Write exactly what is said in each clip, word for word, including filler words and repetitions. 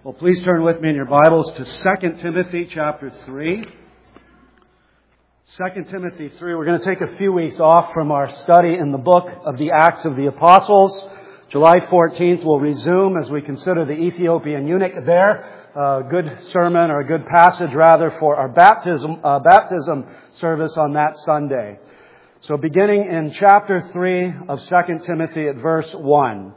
Well, please turn with me in your Bibles to Second Timothy chapter three. Second Timothy three. We're going to take a few weeks off from our study in the book of the Acts of the Apostles. July fourteenth we'll resume as we consider the Ethiopian eunuch there. A good sermon, or a good passage rather, for our baptism, uh, baptism service on that Sunday. So beginning in chapter three of Second Timothy at verse one.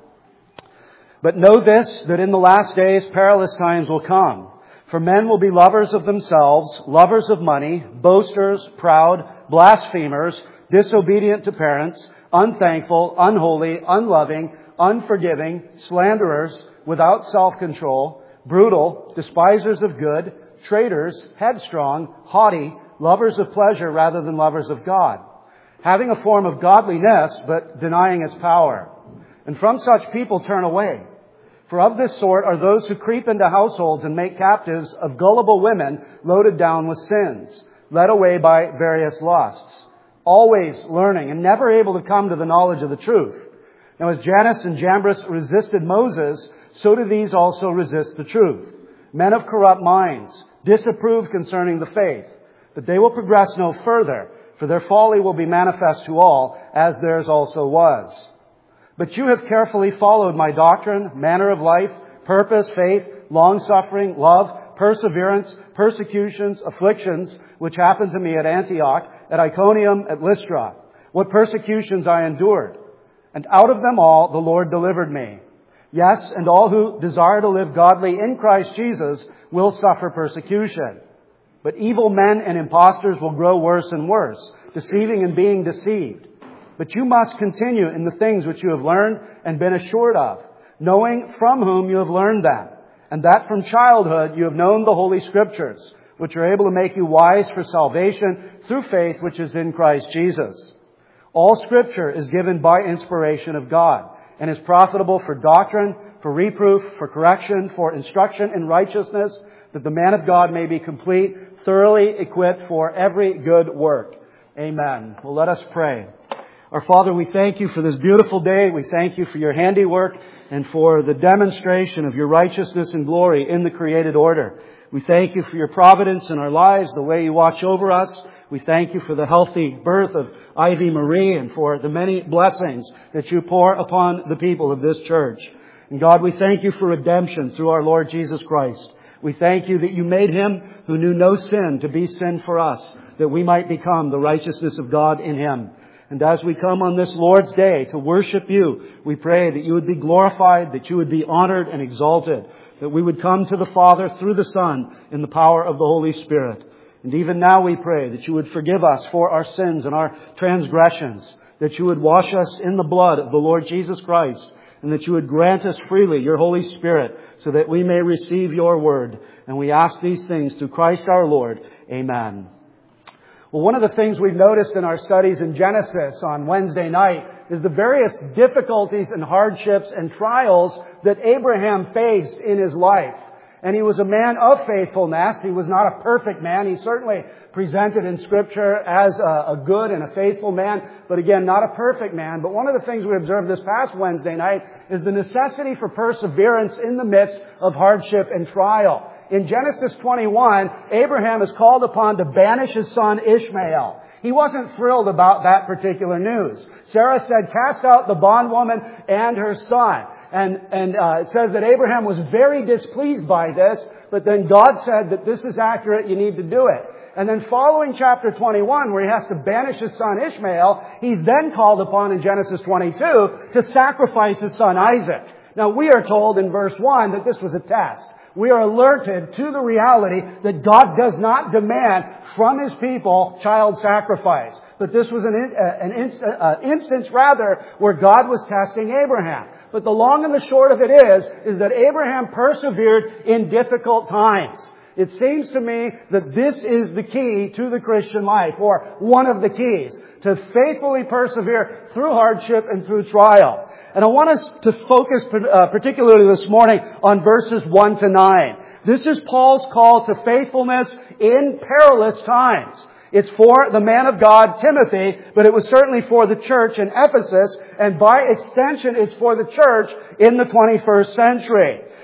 But know this, that in the last days perilous times will come. For men will be lovers of themselves, lovers of money, boasters, proud, blasphemers, disobedient to parents, unthankful, unholy, unloving, unforgiving, slanderers, without self-control, brutal, despisers of good, traitors, headstrong, haughty, lovers of pleasure rather than lovers of God, having a form of godliness but denying its power. And from such people turn away. For of this sort are those who creep into households and make captives of gullible women loaded down with sins, led away by various lusts, always learning and never able to come to the knowledge of the truth. Now as Jannes and Jambres resisted Moses, so do these also resist the truth. Men of corrupt minds, disapprove concerning the faith. But they will progress no further, for their folly will be manifest to all, as theirs also was. But you have carefully followed my doctrine, manner of life, purpose, faith, long-suffering, love, perseverance, persecutions, afflictions, which happened to me at Antioch, at Iconium, at Lystra. What persecutions I endured. And out of them all the Lord delivered me. Yes, and all who desire to live godly in Christ Jesus will suffer persecution. But evil men and impostors will grow worse and worse, deceiving and being deceived. But you must continue in the things which you have learned and been assured of, knowing from whom you have learned them, and that from childhood you have known the Holy Scriptures, which are able to make you wise for salvation through faith which is in Christ Jesus. All Scripture is given by inspiration of God, and is profitable for doctrine, for reproof, for correction, for instruction in righteousness, that the man of God may be complete, thoroughly equipped for every good work. Amen. Well, let us pray. Our Father, we thank you for this beautiful day. We thank you for your handiwork and for the demonstration of your righteousness and glory in the created order. We thank you for your providence in our lives, the way you watch over us. We thank you for the healthy birth of Ivy Marie and for the many blessings that you pour upon the people of this church. And God, we thank you for redemption through our Lord Jesus Christ. We thank you that you made him who knew no sin to be sin for us, that we might become the righteousness of God in him. And as we come on this Lord's Day to worship you, we pray that you would be glorified, that you would be honored and exalted, that we would come to the Father through the Son in the power of the Holy Spirit. And even now we pray that you would forgive us for our sins and our transgressions, that you would wash us in the blood of the Lord Jesus Christ, and that you would grant us freely your Holy Spirit so that we may receive your word. And we ask these things through Christ our Lord. Amen. Well, one of the things we've noticed in our studies in Genesis on Wednesday night is the various difficulties and hardships and trials that Abraham faced in his life. And he was a man of faithfulness. He was not a perfect man. He's certainly presented in Scripture as a, a good and a faithful man, but again, not a perfect man. But one of the things we observed this past Wednesday night is the necessity for perseverance in the midst of hardship and trial. In Genesis twenty-one, Abraham is called upon to banish his son Ishmael. He wasn't thrilled about that particular news. Sarah said, cast out the bondwoman and her son. And, and uh, it says that Abraham was very displeased by this, but then God said that this is accurate, you need to do it. And then following chapter twenty-one, where he has to banish his son Ishmael, he's then called upon in Genesis twenty-two to sacrifice his son Isaac. Now we are told in verse one that this was a test. We are alerted to the reality that God does not demand from His people child sacrifice. But this was an, an inst, uh, instance, rather, where God was testing Abraham. But the long and the short of it is, is that Abraham persevered in difficult times. It seems to me that this is the key to the Christian life, or one of the keys, to faithfully persevere through hardship and through trial. And I want us to focus uh, particularly this morning on verses one to nine. This is Paul's call to faithfulness in perilous times. It's for the man of God, Timothy, but it was certainly for the church in Ephesus, and by extension it's for the church in the twenty-first century.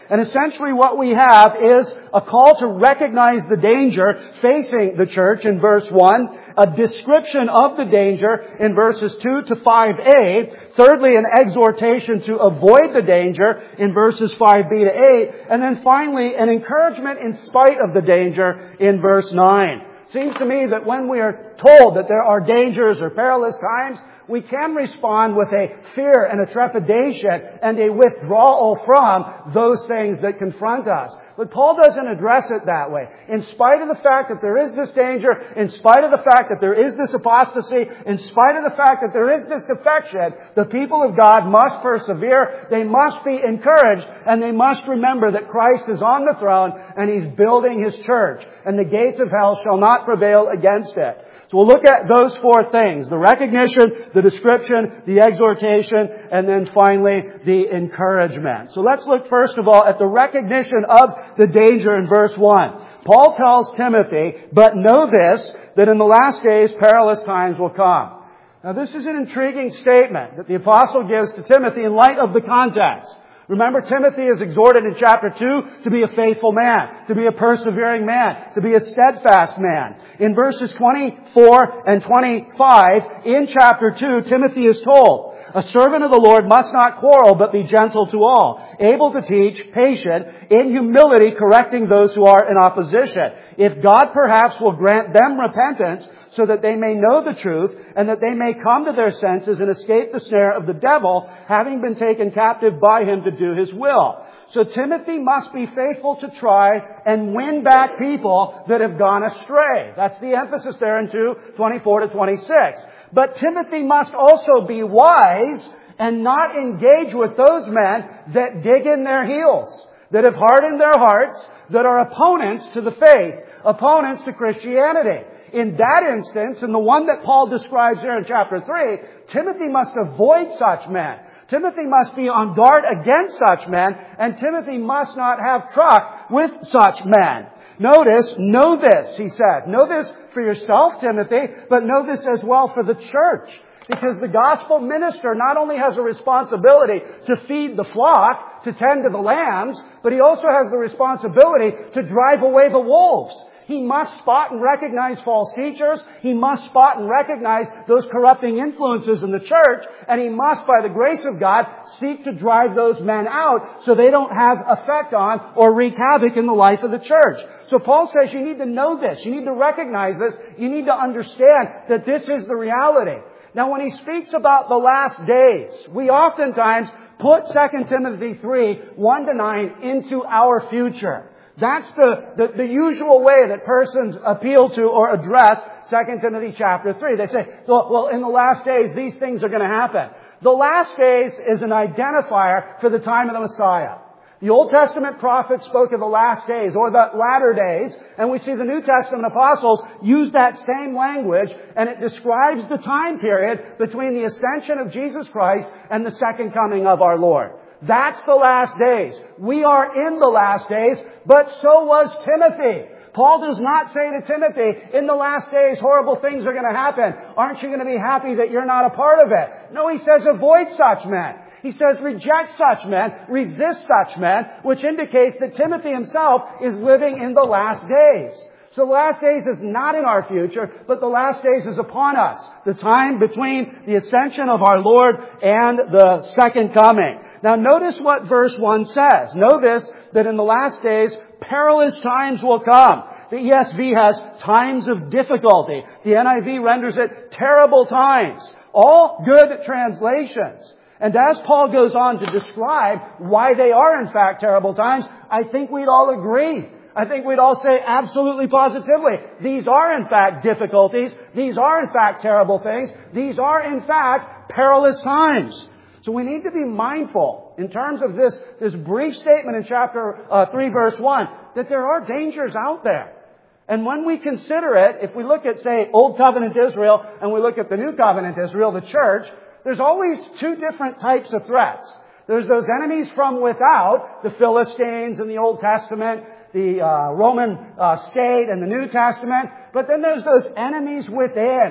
And essentially what we have is a call to recognize the danger facing the church in verse one, a description of the danger in verses two to five a, thirdly an exhortation to avoid the danger in verses five b to eight, and then finally an encouragement in spite of the danger in verse nine. Seems to me that when we are told that there are dangers or perilous times, we can respond with a fear and a trepidation and a withdrawal from those things that confront us. But Paul doesn't address it that way. In spite of the fact that there is this danger, in spite of the fact that there is this apostasy, in spite of the fact that there is this defection, the people of God must persevere, they must be encouraged, and they must remember that Christ is on the throne and He's building His church, and the gates of hell shall not prevail against it. So we'll look at those four things: the recognition, the description, the exhortation, and then finally the encouragement. So let's look first of all at the recognition of the danger in verse one. Paul tells Timothy, "But know this, that in the last days perilous times will come." Now this is an intriguing statement that the apostle gives to Timothy in light of the context. Remember, Timothy is exhorted in chapter two to be a faithful man, to be a persevering man, to be a steadfast man. In verses twenty-four and twenty-five in chapter two, Timothy is told, "A servant of the Lord must not quarrel, but be gentle to all, able to teach, patient, in humility correcting those who are in opposition. If God perhaps will grant them repentance, so that they may know the truth, and that they may come to their senses and escape the snare of the devil, having been taken captive by him to do his will." So Timothy must be faithful to try and win back people that have gone astray. That's the emphasis there in two twenty-four to twenty-six. But Timothy must also be wise and not engage with those men that dig in their heels, that have hardened their hearts, that are opponents to the faith, opponents to Christianity. In that instance, and the one that Paul describes here in chapter three, Timothy must avoid such men. Timothy must be on guard against such men, and Timothy must not have truck with such men. Notice, know this, he says. Know this for yourself, Timothy, but know this as well for the church. Because the gospel minister not only has a responsibility to feed the flock, to tend to the lambs, but he also has the responsibility to drive away the wolves. He must spot and recognize false teachers. He must spot and recognize those corrupting influences in the church. And he must, by the grace of God, seek to drive those men out so they don't have effect on or wreak havoc in the life of the church. So Paul says you need to know this. You need to recognize this. You need to understand that this is the reality. Now, when he speaks about the last days, we oftentimes put Second Timothy three, one to nine into our future. That's the, the, the usual way that persons appeal to or address Second Timothy chapter three. They say, well, well, in the last days, these things are going to happen. The last days is an identifier for the time of the Messiah. The Old Testament prophets spoke of the last days or the latter days, and we see the New Testament apostles use that same language, and it describes the time period between the ascension of Jesus Christ and the second coming of our Lord. That's the last days. We are in the last days, but so was Timothy. Paul does not say to Timothy, in the last days, horrible things are going to happen. Aren't you going to be happy that you're not a part of it? No, he says, avoid such men. He says, reject such men, resist such men, which indicates that Timothy himself is living in the last days. So the last days is not in our future, but the last days is upon us. The time between the ascension of our Lord and the second coming. Now notice what verse one says. Know this, that in the last days, perilous times will come. The E S V has times of difficulty. The N I V renders it terrible times. All good translations. And as Paul goes on to describe why they are in fact terrible times, I think we'd all agree. I think we'd all say absolutely positively, these are in fact difficulties. These are in fact terrible things. These are in fact perilous times. So we need to be mindful in terms of this, this brief statement in chapter uh, three verse one that there are dangers out there. And when we consider it, if we look at, say, Old Covenant Israel and we look at the New Covenant Israel, the church, there's always two different types of threats. There's those enemies from without, the Philistines in the Old Testament, the uh, Roman uh, state in the New Testament. But then there's those enemies within.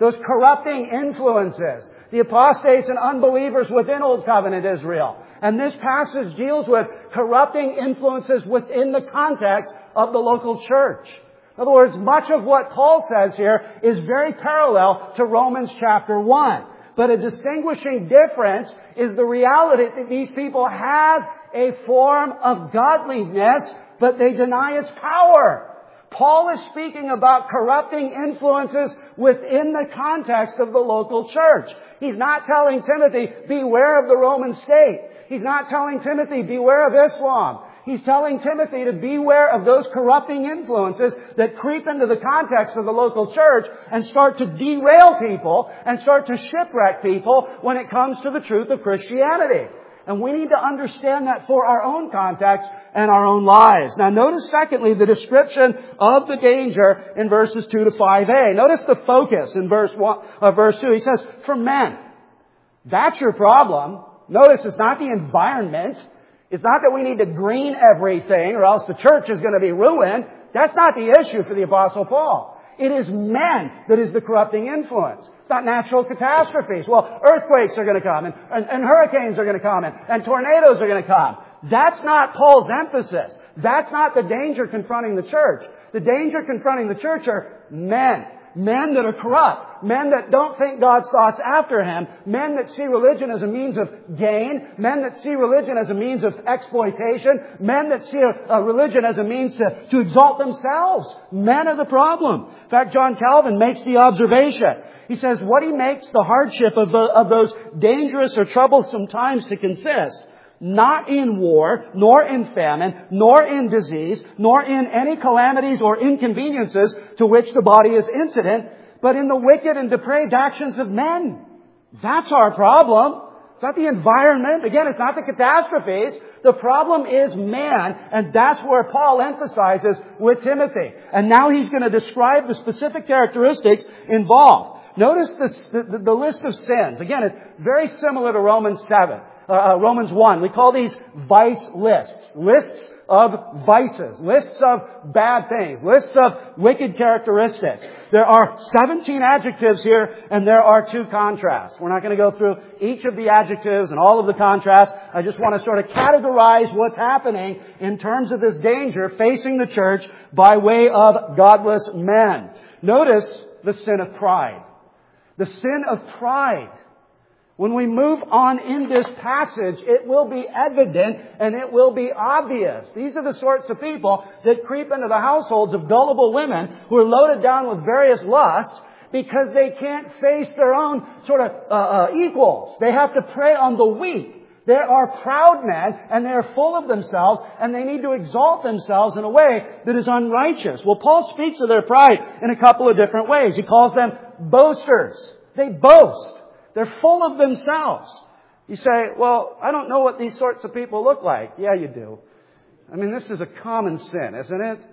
those corrupting influences, the apostates and unbelievers within Old Covenant Israel. And this passage deals with corrupting influences within the context of the local church. In other words, much of what Paul says here is very parallel to Romans chapter one. But a distinguishing difference is the reality that these people have a form of godliness, but they deny its power. Paul is speaking about corrupting influences within the context of the local church. He's not telling Timothy, beware of the Roman state. He's not telling Timothy, beware of Islam. He's telling Timothy to beware of those corrupting influences that creep into the context of the local church and start to derail people and start to shipwreck people when it comes to the truth of Christianity. And we need to understand that for our own context and our own lives. Now notice secondly the description of the danger in verses two to five a. Notice the focus in verse one, uh, verse two. He says, for men. That's your problem. Notice it's not the environment. It's not that we need to green everything or else the church is going to be ruined. That's not the issue for the Apostle Paul. It is men that is the corrupting influence. It's not natural catastrophes. Well, earthquakes are going to come and, and, and hurricanes are going to come and, and tornadoes are going to come. That's not Paul's emphasis. That's not the danger confronting the church. The danger confronting the church are men. Men that are corrupt. Men that don't think God's thoughts after Him. Men that see religion as a means of gain. Men that see religion as a means of exploitation. Men that see a, a religion as a means to, to exalt themselves. Men are the problem. In fact, John Calvin makes the observation. He says, what he makes the hardship of, the, of those dangerous or troublesome times to consist, not in war, nor in famine, nor in disease, nor in any calamities or inconveniences to which the body is incident, but in the wicked and depraved actions of men. That's our problem. It's not the environment. Again, it's not the catastrophes. The problem is man, and that's where Paul emphasizes with Timothy. And now he's going to describe the specific characteristics involved. Notice this, the, the list of sins. Again, it's very similar to Romans seven. Uh, Romans one. We call these vice lists. Lists of vices. Lists of bad things. Lists of wicked characteristics. There are seventeen adjectives here and there are two contrasts. We're not going to go through each of the adjectives and all of the contrasts. I just want to sort of categorize what's happening in terms of this danger facing the church by way of godless men. Notice the sin of pride. The sin of pride. When we move on in this passage, it will be evident and it will be obvious. These are the sorts of people that creep into the households of gullible women who are loaded down with various lusts because they can't face their own sort of uh, uh, equals. They have to prey on the weak. There are proud men and they are full of themselves and they need to exalt themselves in a way that is unrighteous. Well, Paul speaks of their pride in a couple of different ways. He calls them boasters. They boast. They're full of themselves. You say, well, I don't know what these sorts of people look like. Yeah, you do. I mean, this is a common sin, isn't it?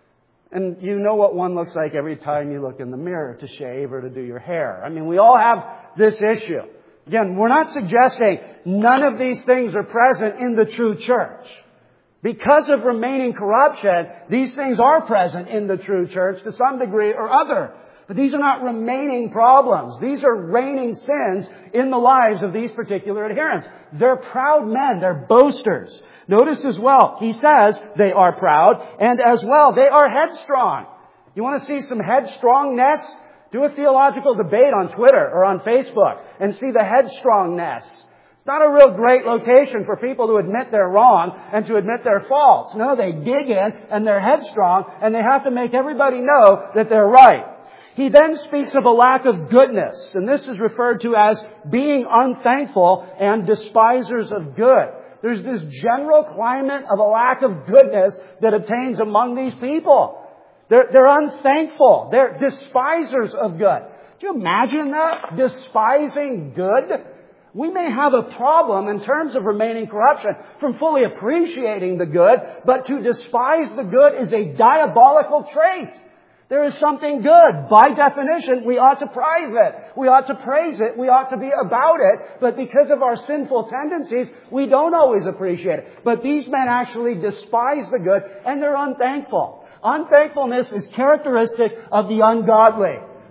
And you know what one looks like every time you look in the mirror to shave or to do your hair. I mean, we all have this issue. Again, we're not suggesting none of these things are present in the true church. Because of remaining corruption, these things are present in the true church to some degree or other. But these are not remaining problems. These are reigning sins in the lives of these particular adherents. They're proud men. They're boasters. Notice as well, he says they are proud, and as well, they are headstrong. You want to see some headstrongness? Do a theological debate on Twitter or on Facebook and see the headstrongness. It's not a real great location for people to admit they're wrong and to admit their faults. No, they dig in and they're headstrong and they have to make everybody know that they're right. He then speaks of a lack of goodness, and this is referred to as being unthankful and despisers of good. There's this general climate of a lack of goodness that obtains among these people. They're, they're unthankful. They're despisers of good. Do you imagine that? Despising good? We may have a problem in terms of remaining corruption from fully appreciating the good, but to despise the good is a diabolical trait. There is something good. By definition, we ought to prize it. We ought to praise it. We ought to be about it. But because of our sinful tendencies, we don't always appreciate it. But these men actually despise the good and they're unthankful. Unthankfulness is characteristic of the ungodly.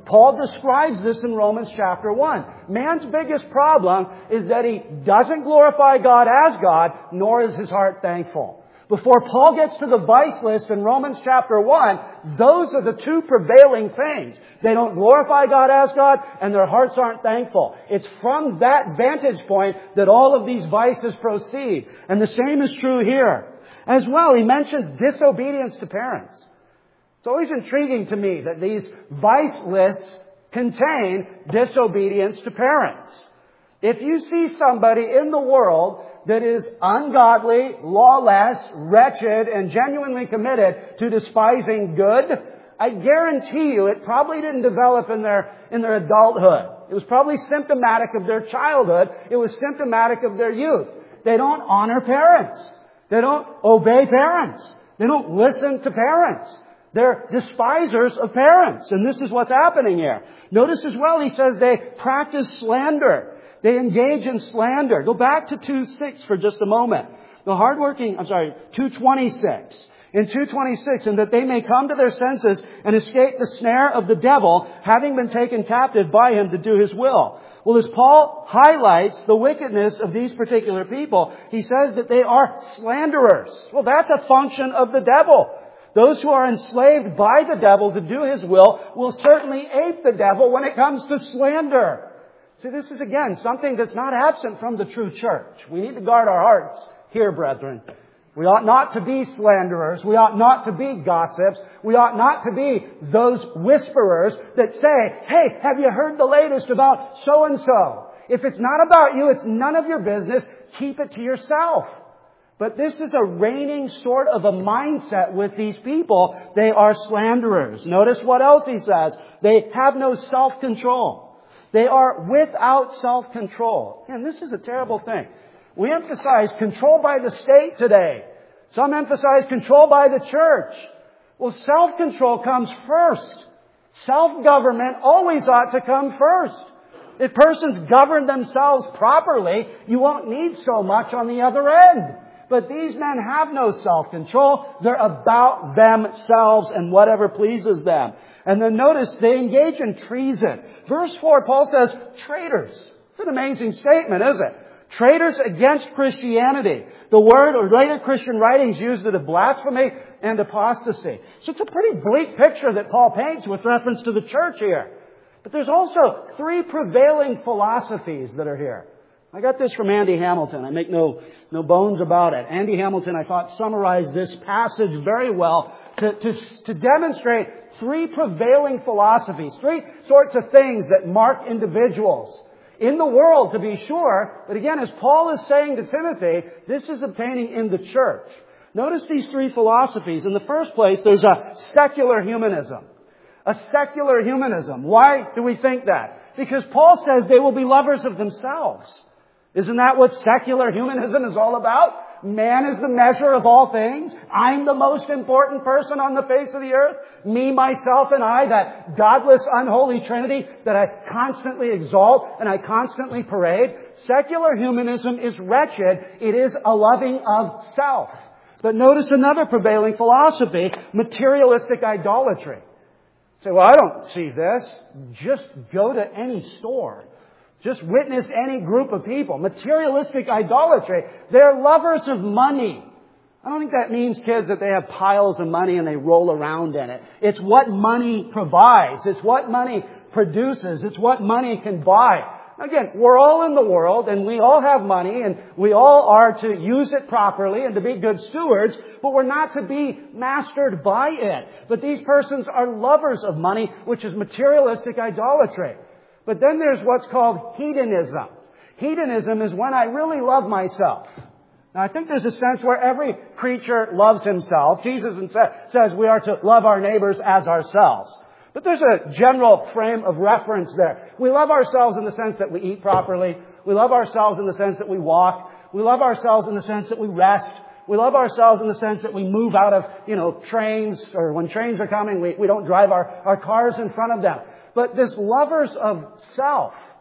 Paul describes this in Romans chapter one. Man's biggest problem is that he doesn't glorify God as God, nor is his heart thankful. Before Paul gets to the vice list in Romans chapter one, those are the two prevailing things. They don't glorify God as God, and their hearts aren't thankful. It's from that vantage point that all of these vices proceed. And the same is true here. As well, he mentions disobedience to parents. It's always intriguing to me that these vice lists contain disobedience to parents. If you see somebody in the world that is ungodly, lawless, wretched, and genuinely committed to despising good, I guarantee you it probably didn't develop in their, in their adulthood. It was probably symptomatic of their childhood. It was symptomatic of their youth. They don't honor parents. They don't obey parents. They don't listen to parents. They're despisers of parents. And this is what's happening here. Notice as well, he says they practice slander. They engage in slander. Go back to two six for just a moment. The hardworking, I'm sorry, two twenty-six. In two twenty-six, and that they may come to their senses and escape the snare of the devil, having been taken captive by him to do his will. Well, as Paul highlights the wickedness of these particular people, he says that they are slanderers. Well, that's a function of the devil. Those who are enslaved by the devil to do his will will certainly ape the devil when it comes to slander. See, this is again something that's not absent from the true church. We need to guard our hearts here, brethren. We ought not to be slanderers. We ought not to be gossips. We ought not to be those whisperers that say, hey, have you heard the latest about so-and-so? If it's not about you, it's none of your business. Keep it to yourself. But this is a reigning sort of a mindset with these people. They are slanderers. Notice what else he says. They have no self-control. They are without self-control. And this is a terrible thing. We emphasize control by the state today. Some emphasize control by the church. Well, self-control comes first. Self-government always ought to come first. If persons govern themselves properly, you won't need so much on the other end. But these men have no self-control. They're about themselves and whatever pleases them. And then notice they engage in treason. Verse four, Paul says, traitors. It's an amazing statement, isn't it? Traitors against Christianity. The word, or later Christian writings used it of blasphemy and apostasy. So it's a pretty bleak picture that Paul paints with reference to the church here. But there's also three prevailing philosophies that are here. I got this from Andy Hamilton. I make no, no bones about it. Andy Hamilton, I thought, summarized this passage very well to, to, to demonstrate three prevailing philosophies, three sorts of things that mark individuals in the world, to be sure. But again, as Paul is saying to Timothy, this is obtaining in the church. Notice these three philosophies. In the first place, there's a secular humanism. A secular humanism. Why do we think that? Because Paul says they will be lovers of themselves. Isn't that what secular humanism is all about? Man is the measure of all things. I'm the most important person on the face of the earth. Me, myself, and I, that godless, unholy trinity that I constantly exalt and I constantly parade. Secular humanism is wretched. It is a loving of self. But notice another prevailing philosophy, materialistic idolatry. You say, well, I don't see this. Just go to any store. Just witness any group of people. Materialistic idolatry. They're lovers of money. I don't think that means, kids, that they have piles of money and they roll around in it. It's what money provides. It's what money produces. It's what money can buy. Again, we're all in the world and we all have money and we all are to use it properly and to be good stewards, but we're not to be mastered by it. But these persons are lovers of money, which is materialistic idolatry. But then there's what's called hedonism. Hedonism is when I really love myself. Now, I think there's a sense where every creature loves himself. Jesus says we are to love our neighbors as ourselves. But there's a general frame of reference there. We love ourselves in the sense that we eat properly. We love ourselves in the sense that we walk. We love ourselves in the sense that we rest. We love ourselves in the sense that we move out of, you know, trains, or when trains are coming, we, we don't drive our, our cars in front of them. But this lovers of self,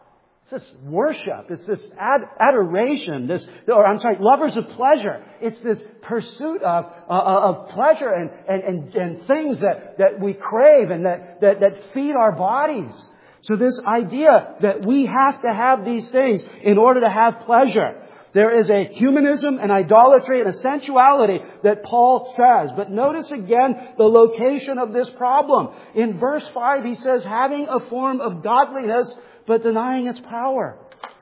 It's this worship. It's this ad- adoration. This, or I'm sorry, lovers of pleasure. It's this pursuit of uh, of pleasure and and and, and things that, that we crave and that, that that feed our bodies. So this idea that we have to have these things in order to have pleasure. There is a humanism and idolatry and a sensuality that Paul says. But notice again the location of this problem. In verse five, he says, having a form of godliness, but denying its power.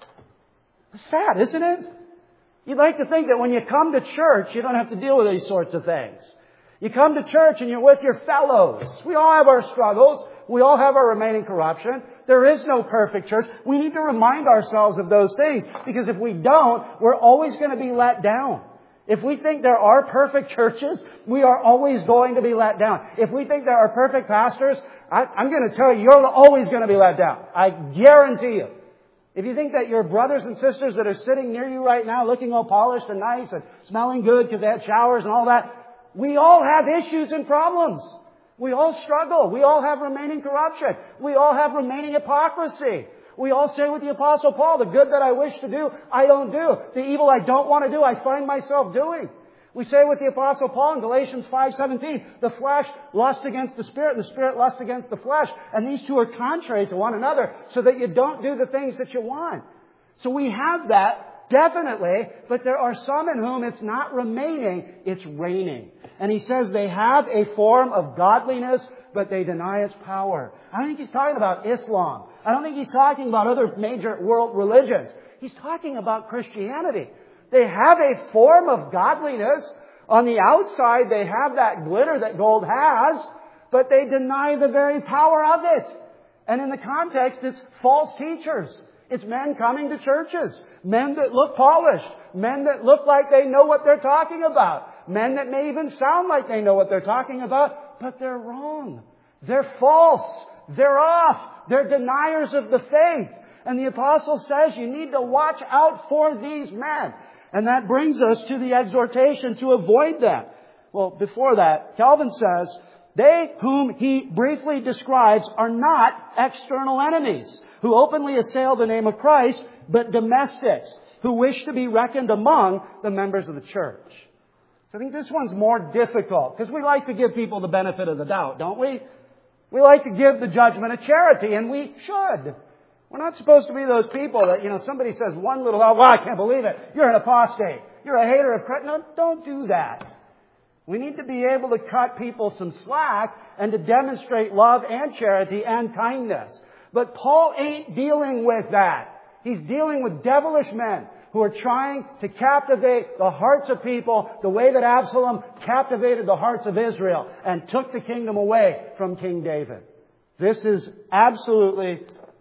It's sad, isn't it? You'd like to think that when you come to church, you don't have to deal with these sorts of things. You come to church and you're with your fellows. We all have our struggles. We all have our remaining corruption. There is no perfect church. We need to remind ourselves of those things, because if we don't, we're always going to be let down. If we think there are perfect churches, we are always going to be let down. If we think there are perfect pastors, I, I'm going to tell you, you're always going to be let down. I guarantee you. If you think that your brothers and sisters that are sitting near you right now looking all polished and nice and smelling good because they had showers and all that, we all have issues and problems. We all struggle. We all have remaining corruption. We all have remaining hypocrisy. We all say with the Apostle Paul, the good that I wish to do, I don't do. The evil I don't want to do, I find myself doing. We say with the Apostle Paul in Galatians five seventeen, the flesh lusts against the Spirit, and the Spirit lusts against the flesh. And these two are contrary to one another, so that you don't do the things that you want. So we have that, definitely, but there are some in whom it's not remaining, it's reigning. And he says they have a form of godliness, but they deny its power. I don't think he's talking about Islam. I don't think he's talking about other major world religions. He's talking about Christianity. They have a form of godliness. On the outside, they have that glitter that gold has, but they deny the very power of it. And in the context, it's false teachers. It's men coming to churches. Men that look polished. Men that look like they know what they're talking about. Men that may even sound like they know what they're talking about, but they're wrong. They're false. They're off. They're deniers of the faith. And the apostle says you need to watch out for these men. And that brings us to the exhortation to avoid them. Well, before that, Calvin says, they whom he briefly describes are not external enemies, who openly assail the name of Christ, but domestics, who wish to be reckoned among the members of the church. So I think this one's more difficult, because we like to give people the benefit of the doubt, don't we? We like to give the judgment of charity, and we should. We're not supposed to be those people that, you know, somebody says one little, oh, well, I can't believe it. You're an apostate. You're a hater of Christ. No, don't do that. We need to be able to cut people some slack and to demonstrate love and charity and kindness. But Paul ain't dealing with that. He's dealing with devilish men who are trying to captivate the hearts of people the way that Absalom captivated the hearts of Israel and took the kingdom away from King David. This is absolutely,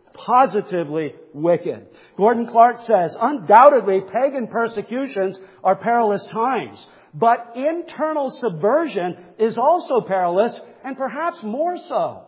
positively wicked. Gordon Clark says, undoubtedly pagan persecutions are perilous times, but internal subversion is also perilous, and perhaps more so.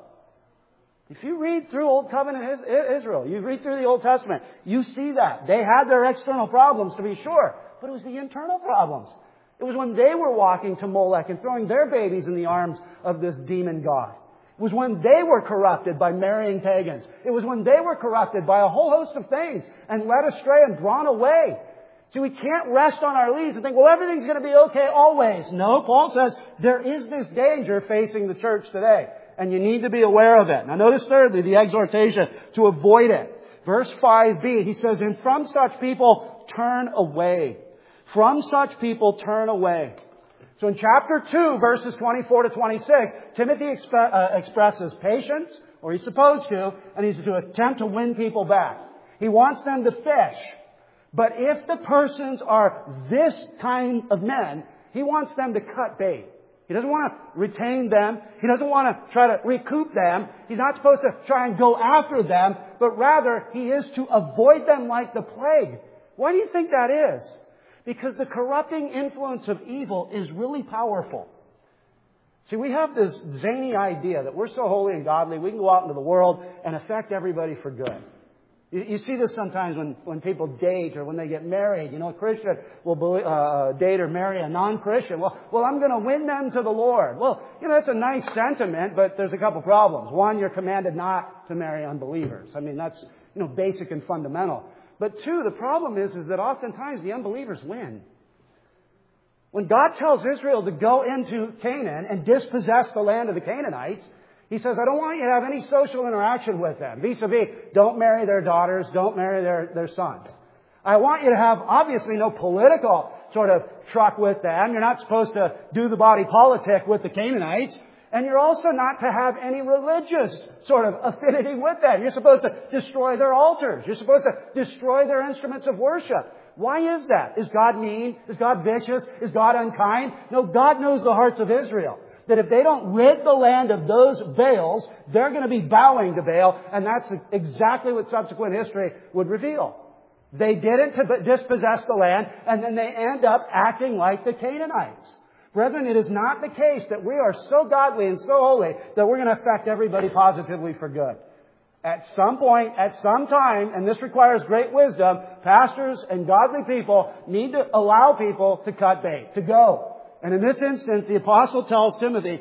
If you read through Old Covenant Israel, you read through the Old Testament, you see that. They had their external problems, to be sure, but it was the internal problems. It was when they were walking to Molech and throwing their babies in the arms of this demon god. It was when they were corrupted by marrying pagans. It was when they were corrupted by a whole host of things and led astray and drawn away. So we can't rest on our leaves and think, well, everything's going to be okay always. No, Paul says there is this danger facing the church today, and you need to be aware of it. Now notice thirdly, the exhortation to avoid it. Verse five b, he says, and from such people turn away. From such people turn away. So in chapter two, verses twenty-four to twenty-six, Timothy exp- uh, expresses patience, or he's supposed to, and he's to attempt to win people back. He wants them to fish. But if the persons are this kind of men, he wants them to cut bait. He doesn't want to retain them. He doesn't want to try to recoup them. He's not supposed to try and go after them, but rather he is to avoid them like the plague. Why do you think that is? Because the corrupting influence of evil is really powerful. See, we have this zany idea that we're so holy and godly, we can go out into the world and affect everybody for good. You, you see this sometimes when, when people date or when they get married. You know, a Christian will uh, date or marry a non-Christian. Well, well, I'm going to win them to the Lord. Well, you know, that's a nice sentiment, but there's a couple problems. One, you're commanded not to marry unbelievers. I mean, that's you know, basic and fundamental. But two, the problem is, is that oftentimes the unbelievers win. When God tells Israel to go into Canaan and dispossess the land of the Canaanites, He says, I don't want you to have any social interaction with them. Vis-a-vis, don't marry their daughters, don't marry their, their sons. I want you to have, obviously, no political sort of truck with them. You're not supposed to do the body politic with the Canaanites. And you're also not to have any religious sort of affinity with them. You're supposed to destroy their altars. You're supposed to destroy their instruments of worship. Why is that? Is God mean? Is God vicious? Is God unkind? No, God knows the hearts of Israel. That if they don't rid the land of those Baals, they're going to be bowing to Baal. And that's exactly what subsequent history would reveal. They didn't dispossess the land, and then they end up acting like the Canaanites. Brethren, it is not the case that we are so godly and so holy that we're going to affect everybody positively for good. At some point, at some time, and this requires great wisdom, pastors and godly people need to allow people to cut bait, to go. And in this instance, the apostle tells Timothy,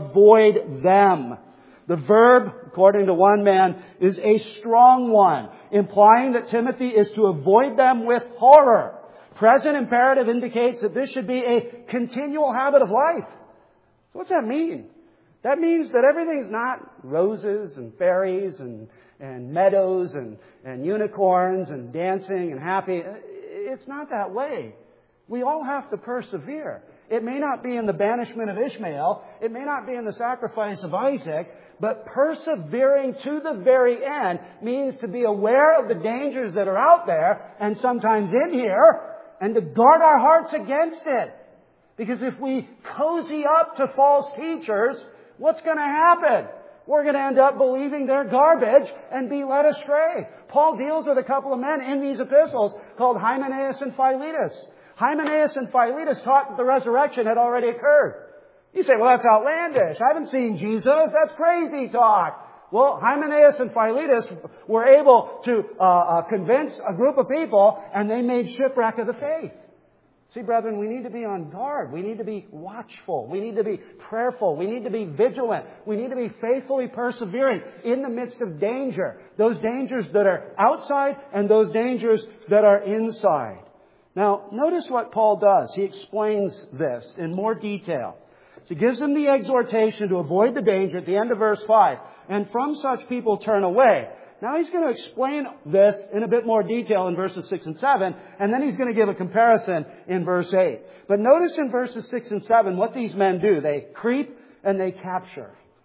avoid them. The verb, according to one man, is a strong one, implying that Timothy is to avoid them with horror. Present imperative indicates that this should be a continual habit of life. So what's that mean? That means that everything's not roses and fairies and, and meadows and, and unicorns and dancing and happy. It's not that way. We all have to persevere. It may not be in the banishment of Ishmael. It may not be in the sacrifice of Isaac. But persevering to the very end means to be aware of the dangers that are out there and sometimes in here, and to guard our hearts against it. Because if we cozy up to false teachers, what's going to happen? We're going to end up believing their garbage and be led astray. Paul deals with a couple of men in these epistles called Hymenaeus and Philetus. Hymenaeus and Philetus taught that the resurrection had already occurred. You say, well, that's outlandish. I haven't seen Jesus. That's crazy talk. Well, Hymenaeus and Philetus were able to uh, uh, convince a group of people, and they made shipwreck of the faith. See, brethren, we need to be on guard. We need to be watchful. We need to be prayerful. We need to be vigilant. We need to be faithfully persevering in the midst of danger. Those dangers that are outside and those dangers that are inside. Now, notice what Paul does. He explains this in more detail. He gives them the exhortation to avoid the danger at the end of verse five. And from such people turn away. Now he's going to explain this in a bit more detail in verses six and seven. And then he's going to give a comparison in verse eight. But notice in verses six and seven what these men do. They creep and they capture.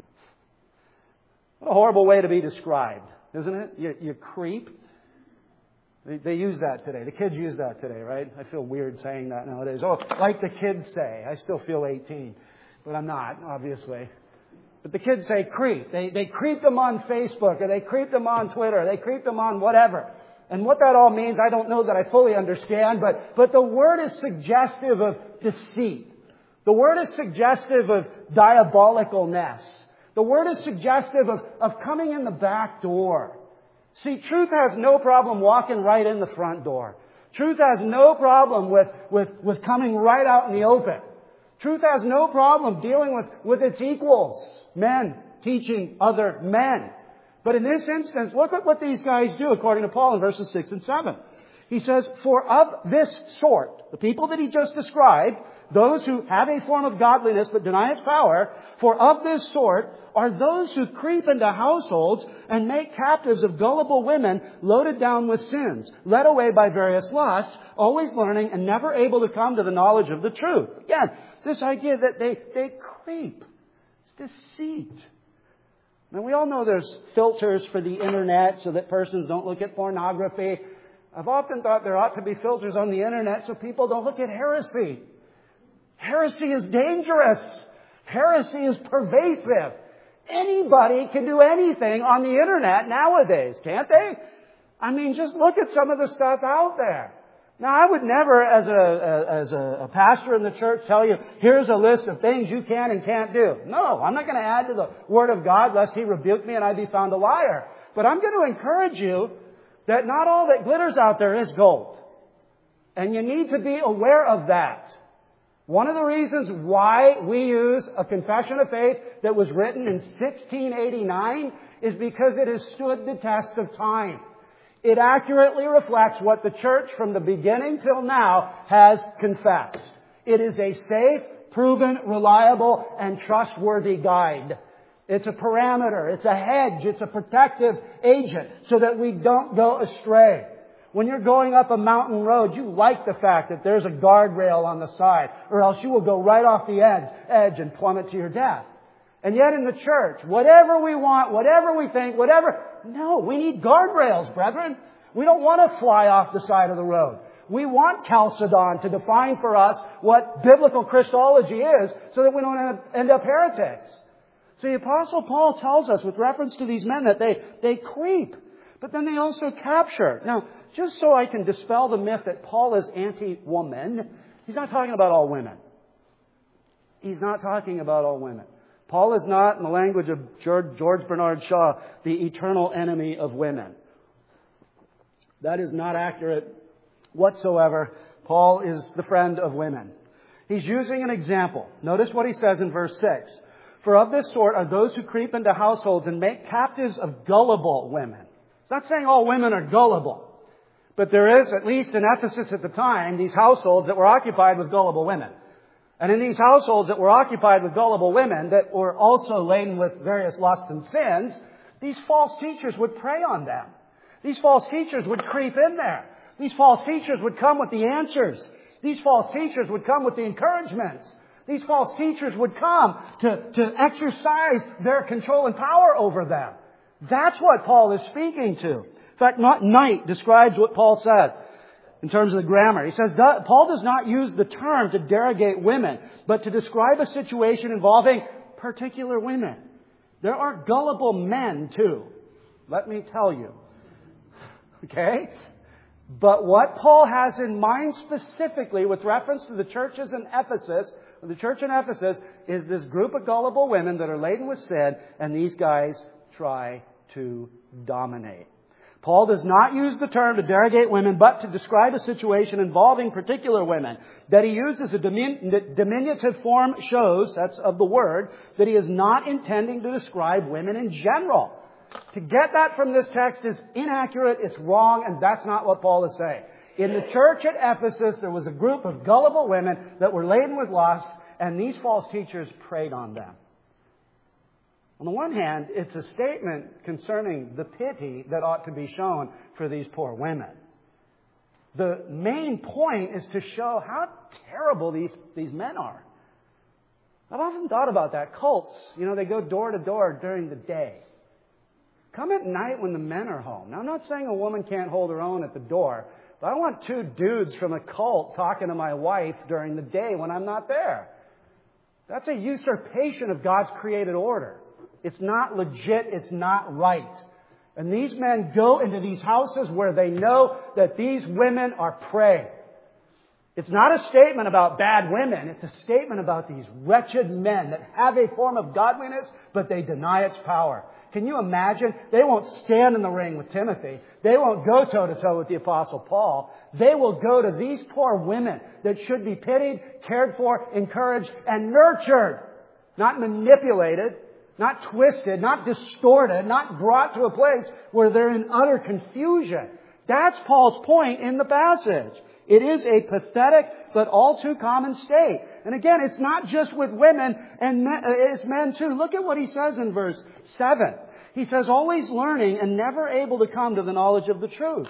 What a horrible way to be described, isn't it? You, you creep. They, they use that today. The kids use that today, right? I feel weird saying that nowadays. Oh, like the kids say. I still feel eighteen. But I'm not, obviously. But the kids say creep. They, they creep them on Facebook, or they creep them on Twitter, they creep them on whatever. And what that all means, I don't know that I fully understand, but, but the word is suggestive of deceit. The word is suggestive of diabolicalness. The word is suggestive of, of coming in the back door. See, truth has no problem walking right in the front door. Truth has no problem with, with, with coming right out in the open. Truth has no problem dealing with, with its equals, men teaching other men. But in this instance, look at what these guys do according to Paul in verses six and seven. He says, for of this sort, the people that he just described, those who have a form of godliness but deny its power, for of this sort are those who creep into households and make captives of gullible women loaded down with sins, led away by various lusts, always learning and never able to come to the knowledge of the truth. Again, this idea that they, they creep. It's deceit. Now, we all know there's filters for the internet so that persons don't look at pornography. I've often thought there ought to be filters on the internet so people don't look at heresy. Heresy is dangerous. Heresy is pervasive. Anybody can do anything on the internet nowadays, can't they? I mean, just look at some of the stuff out there. Now, I would never, as a, a as a, a pastor in the church, tell you, here's a list of things you can and can't do. No, I'm not going to add to the Word of God lest He rebuke me and I be found a liar. But I'm going to encourage you that not all that glitters out there is gold. And you need to be aware of that. One of the reasons why we use a confession of faith that was written in sixteen eighty-nine is because it has stood the test of time. It accurately reflects what the church from the beginning till now has confessed. It is a safe, proven, reliable, and trustworthy guide. It's a parameter. It's a hedge. It's a protective agent so that we don't go astray. When you're going up a mountain road, you like the fact that there's a guardrail on the side, or else you will go right off the edge, edge and plummet to your death. And yet in the church, whatever we want, whatever we think, whatever... No, we need guardrails, brethren. We don't want to fly off the side of the road. We want Chalcedon to define for us what biblical Christology is so that we don't end up, end up heretics. So the Apostle Paul tells us with reference to these men that they, they creep, but then they also capture. Now, just so I can dispel the myth that Paul is anti-woman, he's not talking about all women. He's not talking about all women. Paul is not, in the language of George, George Bernard Shaw, the eternal enemy of women. That is not accurate whatsoever. Paul is the friend of women. He's using an example. Notice what he says in verse six. For of this sort are those who creep into households and make captives of gullible women. It's not saying all women are gullible. But there is, at least in Ephesus at the time, these households that were occupied with gullible women. And in these households that were occupied with gullible women that were also laden with various lusts and sins, these false teachers would prey on them. These false teachers would creep in there. These false teachers would come with the answers. These false teachers would come with the encouragements. These false teachers would come to, to exercise their control and power over them. That's what Paul is speaking to. In fact, Knight describes what Paul says in terms of the grammar. He says, Paul does not use the term to derogate women, but to describe a situation involving particular women. There are gullible men too. Let me tell you. Okay? But what Paul has in mind specifically with reference to the churches in Ephesus, the church in Ephesus, is this group of gullible women that are laden with sin, and these guys try to dominate. Paul does not use the term to derogate women, but to describe a situation involving particular women. That he uses a dimin- diminutive form shows, that's of the word, that he is not intending to describe women in general. To get that from this text is inaccurate, it's wrong, and that's not what Paul is saying. In the church at Ephesus, there was a group of gullible women that were laden with lusts, and these false teachers preyed on them. On the one hand, it's a statement concerning the pity that ought to be shown for these poor women. The main point is to show how terrible these, these men are. I've often thought about that. Cults, you know, they go door to door during the day. Come at night when the men are home. Now, I'm not saying a woman can't hold her own at the door, but I don't want two dudes from a cult talking to my wife during the day when I'm not there. That's a usurpation of God's created order. It's not legit. It's not right. And these men go into these houses where they know that these women are prey. It's not a statement about bad women. It's a statement about these wretched men that have a form of godliness, but they deny its power. Can you imagine? They won't stand in the ring with Timothy. They won't go toe-to-toe with the Apostle Paul. They will go to these poor women that should be pitied, cared for, encouraged, and nurtured. Not manipulated. Not twisted, not distorted, not brought to a place where they're in utter confusion. That's Paul's point in the passage. It is a pathetic but all too common state. And again, it's not just with women, and men, it's men too. Look at what he says in verse seven. He says, always learning and never able to come to the knowledge of the truth.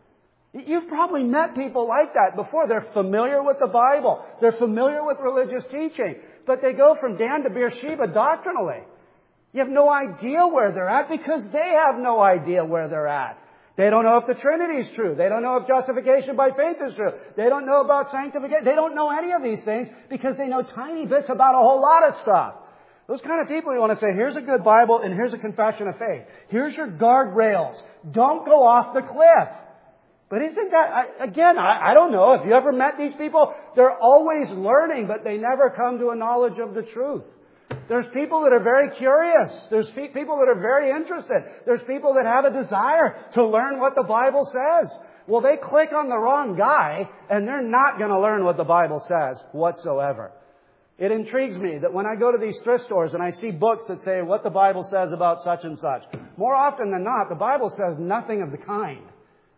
You've probably met people like that before. They're familiar with the Bible. They're familiar with religious teaching. But they go from Dan to Beersheba doctrinally. You have no idea where they're at because they have no idea where they're at. They don't know if the Trinity is true. They don't know if justification by faith is true. They don't know about sanctification. They don't know any of these things because they know tiny bits about a whole lot of stuff. Those kind of people you want to say, here's a good Bible and here's a confession of faith. Here's your guardrails. Don't go off the cliff. But isn't that, I, again, I, I don't know. Have you ever met these people? They're always learning, but they never come to a knowledge of the truth. There's people that are very curious. There's people that are very interested. There's people that have a desire to learn what the Bible says. Well, they click on the wrong guy, and they're not going to learn what the Bible says whatsoever. It intrigues me that when I go to these thrift stores and I see books that say what the Bible says about such and such, more often than not, the Bible says nothing of the kind.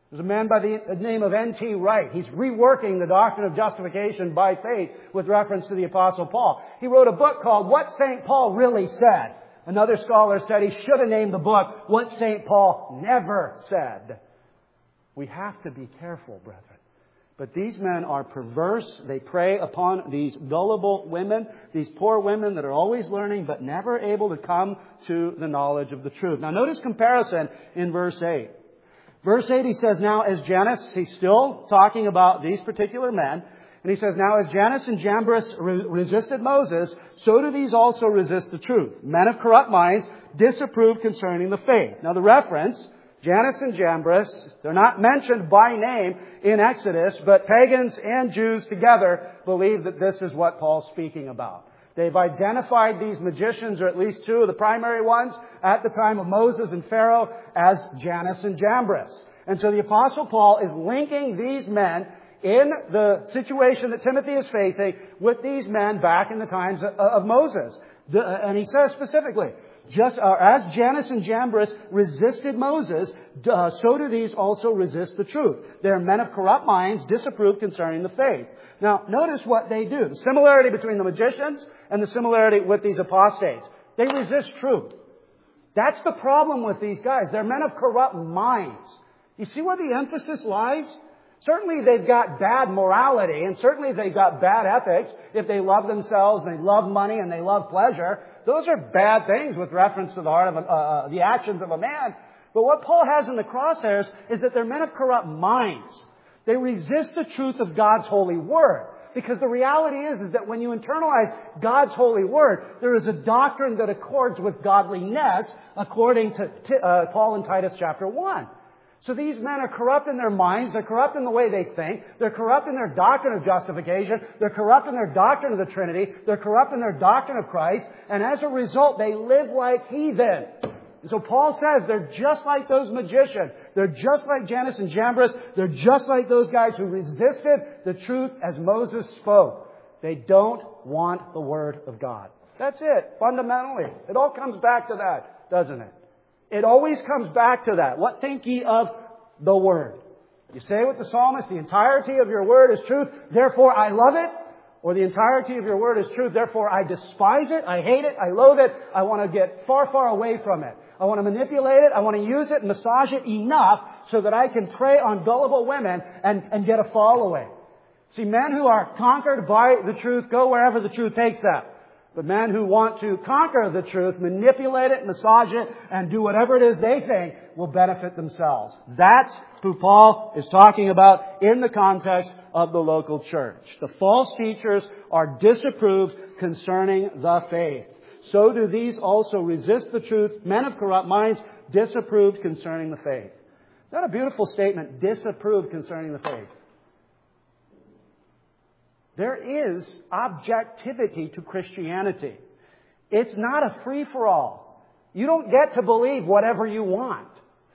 There's a man by the name of N T Wright. He's reworking the doctrine of justification by faith with reference to the Apostle Paul. He wrote a book called What Saint Paul Really Said. Another scholar said he should have named the book What Saint Paul Never Said. We have to be careful, brethren. But these men are perverse. They prey upon these gullible women, these poor women that are always learning but never able to come to the knowledge of the truth. Now notice comparison in verse eight. Verse eight, he says, now as Jannes, he's still talking about these particular men, and he says, now as Jannes and Jambres re- resisted Moses, so do these also resist the truth. Men of corrupt minds disapprove concerning the faith. Now the reference, Jannes and Jambres, they're not mentioned by name in Exodus, but pagans and Jews together believe that this is what Paul's speaking about. They've identified these magicians, or at least two of the primary ones, at the time of Moses and Pharaoh as Jannes and Jambres. And so the Apostle Paul is linking these men in the situation that Timothy is facing with these men back in the times of Moses. And he says specifically, just uh, as Jannes and Jambres resisted Moses, uh, so do these also resist the truth. They are men of corrupt minds, disapprove concerning the faith. Now, notice what they do. The similarity between the magicians and the similarity with these apostates. They resist truth. That's the problem with these guys. They're men of corrupt minds. You see where the emphasis lies? Certainly they've got bad morality, and certainly they've got bad ethics if they love themselves, and they love money, and they love pleasure. Those are bad things with reference to the heart of a, uh, the actions of a man. But what Paul has in the crosshairs is that they're men of corrupt minds. They resist the truth of God's holy word. Because the reality is, is that when you internalize God's holy word, there is a doctrine that accords with godliness, according to uh, Paul in Titus chapter one. So these men are corrupt in their minds, they're corrupt in the way they think, they're corrupt in their doctrine of justification, they're corrupt in their doctrine of the Trinity, they're corrupt in their doctrine of Christ, and as a result, they live like heathen. And so Paul says they're just like those magicians. They're just like Jannes and Jambres. They're just like those guys who resisted the truth as Moses spoke. They don't want the Word of God. That's it, fundamentally. It all comes back to that, doesn't it? It always comes back to that. What think ye of the Word? You say with the psalmist, the entirety of your Word is truth, therefore I love it. Or the entirety of your Word is truth, therefore I despise it, I hate it, I loathe it, I want to get far, far away from it. I want to manipulate it, I want to use it, massage it enough so that I can prey on gullible women and, and get a following. See, men who are conquered by the truth go wherever the truth takes them. But men who want to conquer the truth, manipulate it, massage it, and do whatever it is they think will benefit themselves. That's who Paul is talking about in the context of the local church. The false teachers are disapproved concerning the faith. So do these also resist the truth. Men of corrupt minds disapproved concerning the faith. Is that a beautiful statement? Disapproved concerning the faith. There is objectivity to Christianity. It's not a free-for-all. You don't get to believe whatever you want.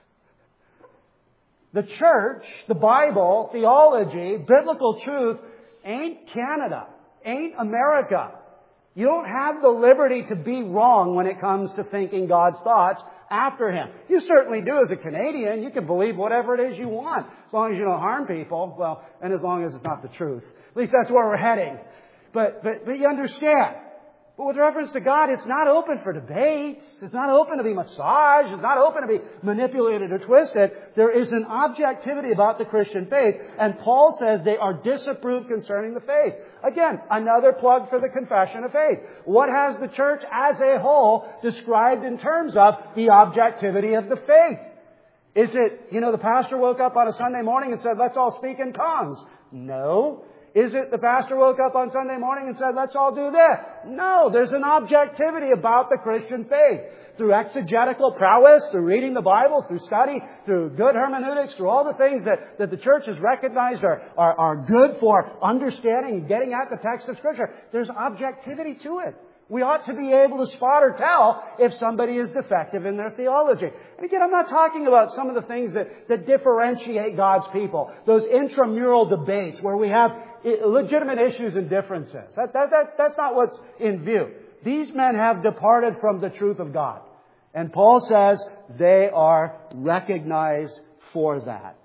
The church, the Bible, theology, biblical truth ain't Canada, ain't America. You don't have the liberty to be wrong when it comes to thinking God's thoughts after Him. You certainly do as a Canadian. You can believe whatever it is you want, as long as you don't harm people, well, and as long as it's not the truth. At least that's where we're heading. But, but, but you understand. But with reference to God, it's not open for debates. It's not open to be massaged. It's not open to be manipulated or twisted. There is an objectivity about the Christian faith. And Paul says they are disapproved concerning the faith. Again, another plug for the confession of faith. What has the church as a whole described in terms of the objectivity of the faith? Is it, you know, the pastor woke up on a Sunday morning and said, let's all speak in tongues? No. Is it the pastor woke up on Sunday morning and said, let's all do this? No, there's an objectivity about the Christian faith. Through exegetical prowess, through reading the Bible, through study, through good hermeneutics, through all the things that, that the church has recognized are, are, are good for understanding and getting at the text of Scripture. There's objectivity to it. We ought to be able to spot or tell if somebody is defective in their theology. And again, I'm not talking about some of the things that, that differentiate God's people. Those intramural debates where we have legitimate issues and differences. That, that, that, that's not what's in view. These men have departed from the truth of God. And Paul says they are recognized for that.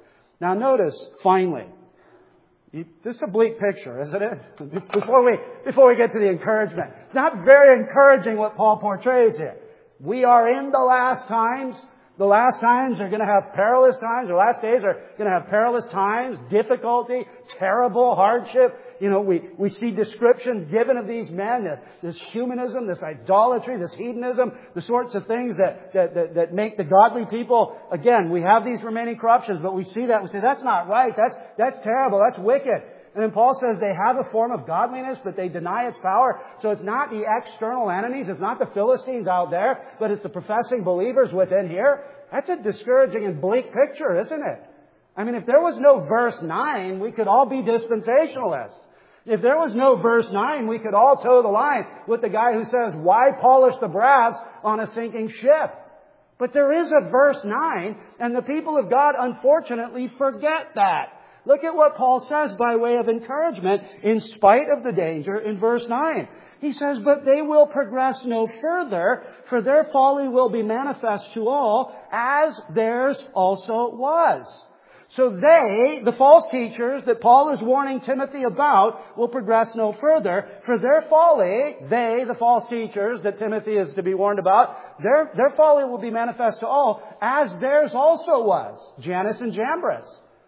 Now notice, finally, you, this is a bleak picture, isn't it? Before we, before we get to the encouragement. It's not very encouraging what Paul portrays here. We are in the last times. The last times are going to have perilous times. The last days are going to have perilous times, difficulty, terrible hardship. You know, we, we see descriptions given of these men, this, this humanism, this idolatry, this hedonism, the sorts of things that, that, that, that make the godly people, again, we have these remaining corruptions, but we see that, we say, that's not right, that's, that's terrible, that's wicked. And then Paul says they have a form of godliness, but they deny its power. So it's not the external enemies, it's not the Philistines out there, but it's the professing believers within here. That's a discouraging and bleak picture, isn't it? I mean, if there was no verse nine, we could all be dispensationalists. If there was no verse nine, we could all toe the line with the guy who says, why polish the brass on a sinking ship? But there is a verse nine, and the people of God unfortunately forget that. Look at what Paul says by way of encouragement in spite of the danger in verse nine. He says, but they will progress no further, for their folly will be manifest to all, as theirs also was. So they, the false teachers that Paul is warning Timothy about, will progress no further. For their folly, they, the false teachers that Timothy is to be warned about, their, their folly will be manifest to all, as theirs also was. Jannes and Jambres.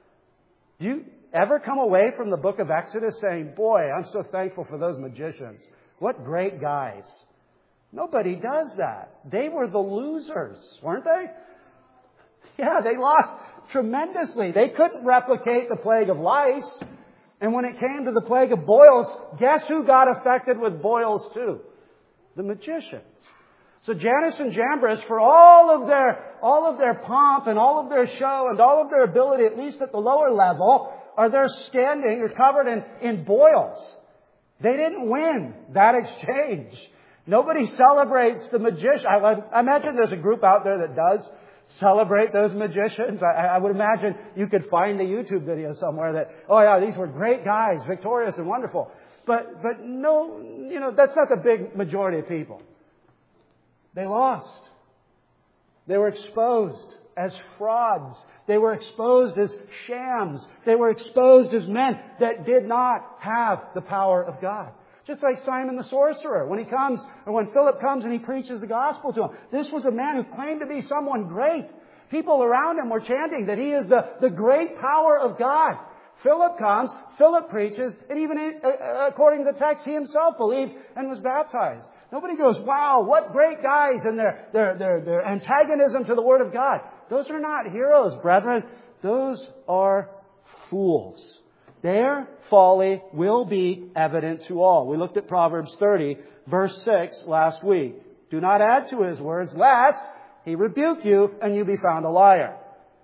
Do you ever come away from the book of Exodus saying, boy, I'm so thankful for those magicians. What great guys. Nobody does that. They were the losers, weren't they? Yeah, they lost tremendously. They couldn't replicate the plague of lice. And when it came to the plague of boils, guess who got affected with boils too? The magicians. So Jannes and Jambres, for all of their, all of their pomp and all of their show and all of their ability, at least at the lower level, are there standing or covered in, in boils. They didn't win that exchange. Nobody celebrates the magician. I, I imagine there's a group out there that does celebrate those magicians. I, I would imagine you could find a YouTube video somewhere that, oh yeah, these were great guys, victorious and wonderful. But, but no, you know, that's not the big majority of people. They lost. They were exposed as frauds. They were exposed as shams. They were exposed as men that did not have the power of God. Just like Simon the sorcerer, when he comes, or when Philip comes and he preaches the gospel to him. This was a man who claimed to be someone great. People around him were chanting that he is the, the great power of God. Philip comes, Philip preaches, and even according to the text, he himself believed and was baptized. Nobody goes, wow, what great guys, and their, their, their, their antagonism to the Word of God. Those are not heroes, brethren. Those are fools. Their folly will be evident to all. We looked at Proverbs thirty, verse six last week. Do not add to his words, lest he rebuke you and you be found a liar.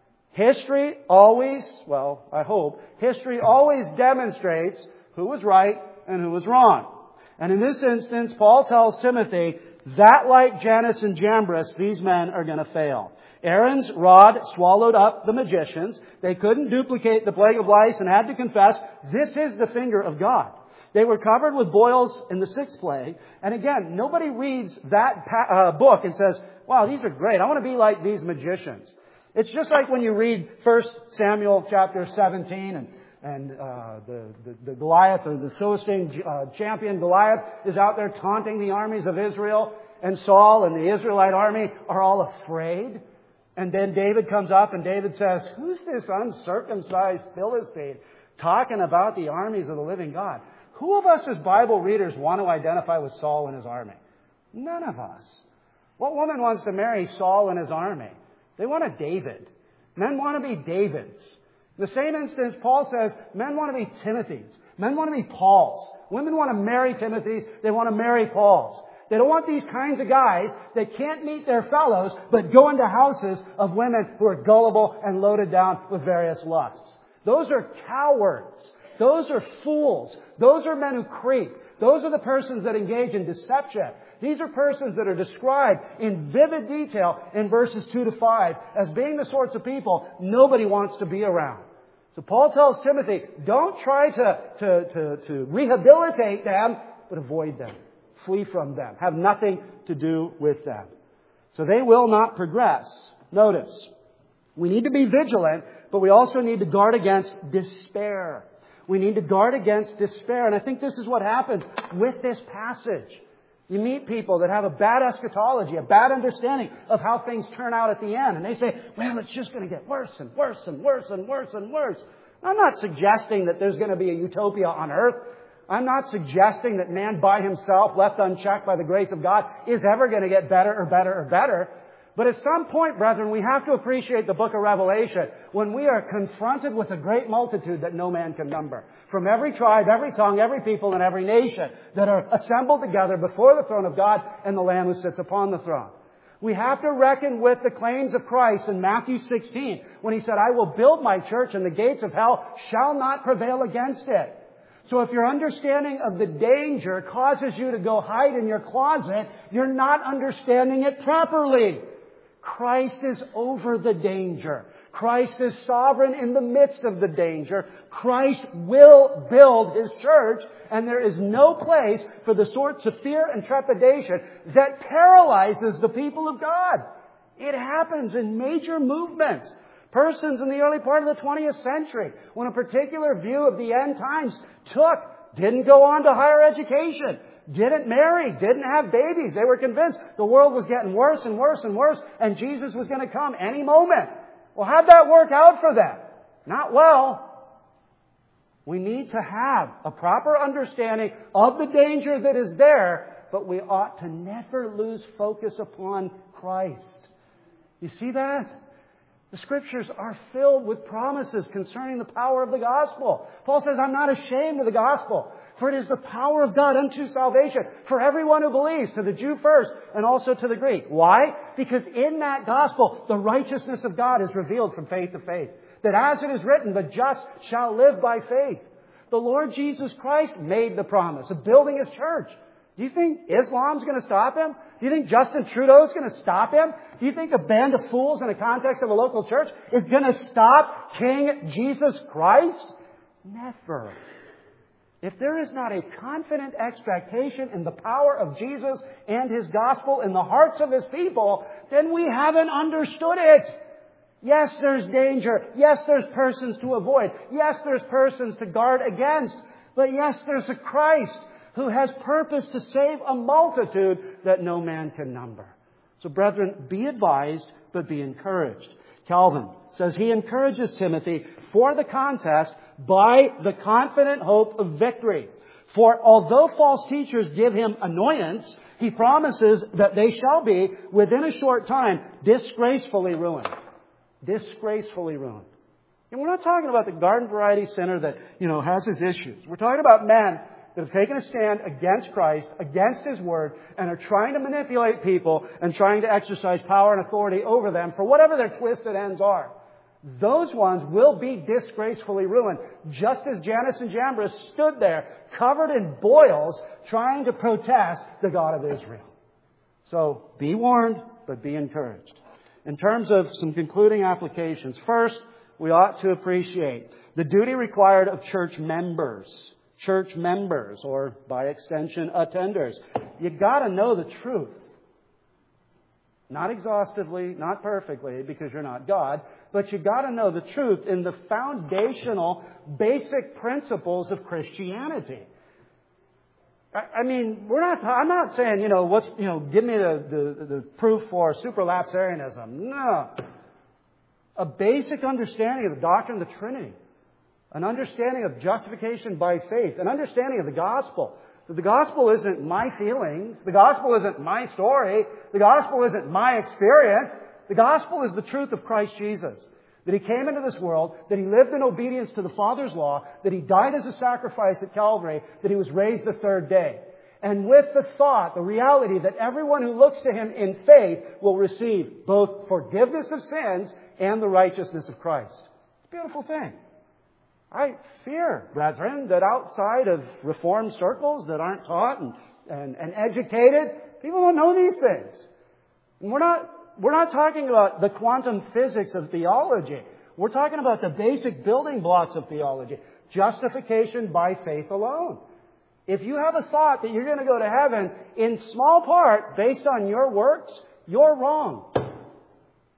History always, well, I hope, history always demonstrates who was right and who was wrong. And in this instance, Paul tells Timothy that like Jannes and Jambres, these men are going to fail. Aaron's rod swallowed up the magicians. They couldn't duplicate the plague of lice and had to confess, this is the finger of God. They were covered with boils in the sixth plague. And again, nobody reads that uh, book and says, wow, these are great. I want to be like these magicians. It's just like when you read First Samuel chapter seventeen and And uh, the, the, the Goliath, or the Philistine uh, champion Goliath, is out there taunting the armies of Israel. And Saul and the Israelite army are all afraid. And then David comes up and David says, who's this uncircumcised Philistine talking about the armies of the living God? Who of us as Bible readers want to identify with Saul and his army? None of us. What woman wants to marry Saul and his army? They want a David. Men want to be Davids. In the same instance, Paul says, men want to be Timothys. Men want to be Pauls. Women want to marry Timothys. They want to marry Pauls. They don't want these kinds of guys that can't meet their fellows, but go into houses of women who are gullible and loaded down with various lusts. Those are cowards. Those are fools. Those are men who creep. Those are the persons that engage in deception. These are persons that are described in vivid detail in verses two to five as being the sorts of people nobody wants to be around. So Paul tells Timothy, don't try to, to, to, to rehabilitate them, but avoid them. Flee from them. Have nothing to do with them. So they will not progress. Notice, We need to be vigilant, but we also need to guard against despair. We need to guard against despair. And I think this is what happens with this passage. You meet people that have a bad eschatology, a bad understanding of how things turn out at the end. And they say, well, it's just going to get worse and worse and worse and worse and worse. I'm not suggesting that there's going to be a utopia on earth. I'm not suggesting that man by himself, left unchecked by the grace of God, is ever going to get better or better or better. But at some point, brethren, we have to appreciate the book of Revelation when we are confronted with a great multitude that no man can number. From every tribe, every tongue, every people, and every nation that are assembled together before the throne of God and the Lamb who sits upon the throne. We have to reckon with the claims of Christ in Matthew sixteen when He said, I will build my church and the gates of hell shall not prevail against it. So if your understanding of the danger causes you to go hide in your closet, you're not understanding it properly. Christ is over the danger. Christ is sovereign in the midst of the danger. Christ will build His church, and there is no place for the sorts of fear and trepidation that paralyzes the people of God. It happens in major movements. Persons in the early part of the twentieth century, when a particular view of the end times took, didn't go on to higher education, didn't marry, didn't have babies. They were convinced the world was getting worse and worse and worse, and Jesus was going to come any moment. Well, how'd that work out for them? Not well. We need to have a proper understanding of the danger that is there, but we ought to never lose focus upon Christ. You see that? The Scriptures are filled with promises concerning the power of the gospel. Paul says, I'm not ashamed of the gospel, for it is the power of God unto salvation for everyone who believes, to the Jew first and also to the Greek. Why? Because in that gospel, the righteousness of God is revealed from faith to faith. That as it is written, the just shall live by faith. The Lord Jesus Christ made the promise of building His church. Do you think Islam's going to stop Him? Do you think Justin Trudeau's going to stop Him? Do you think a band of fools in the context of a local church is going to stop King Jesus Christ? Never. If there is not a confident expectation in the power of Jesus and His gospel in the hearts of His people, then we haven't understood it. Yes, there's danger. Yes, there's persons to avoid. Yes, there's persons to guard against. But yes, there's a Christ who has purpose to save a multitude that no man can number. So, brethren, be advised, but be encouraged. Calvin says he encourages Timothy for the contest by the confident hope of victory. For although false teachers give him annoyance, he promises that they shall be, within a short time, disgracefully ruined. Disgracefully ruined. And we're not talking about the garden variety sinner that, you know, has his issues. We're talking about men that have taken a stand against Christ, against His Word, and are trying to manipulate people and trying to exercise power and authority over them for whatever their twisted ends are. Those ones will be disgracefully ruined, just as Jannes and Jambres stood there, covered in boils, trying to protest the God of Israel. So, be warned, but be encouraged. In terms of some concluding applications, first, we ought to appreciate the duty required of church members. Church members, or by extension, attenders. You got to know the truth. Not exhaustively, not perfectly, because you're not God, but you got to know the truth in the foundational, basic principles of Christianity. I, I mean, we're not. I'm not saying, you know, what's, you know, give me the, the, the proof for supralapsarianism. No, a basic understanding of the doctrine of the Trinity. An understanding of justification by faith. An understanding of the gospel. That the gospel isn't my feelings. The gospel isn't my story. The gospel isn't my experience. The gospel is the truth of Christ Jesus. That He came into this world. That He lived in obedience to the Father's law. That He died as a sacrifice at Calvary. That He was raised the third day. And with the thought, the reality that everyone who looks to Him in faith will receive both forgiveness of sins and the righteousness of Christ. It's a beautiful thing. I fear, brethren, that outside of Reformed circles that aren't taught and, and, and educated, people don't know these things. And we're not, we're not talking about the quantum physics of theology. We're talking about the basic building blocks of theology. Justification by faith alone. If you have a thought that you're going to go to heaven in small part based on your works, you're wrong.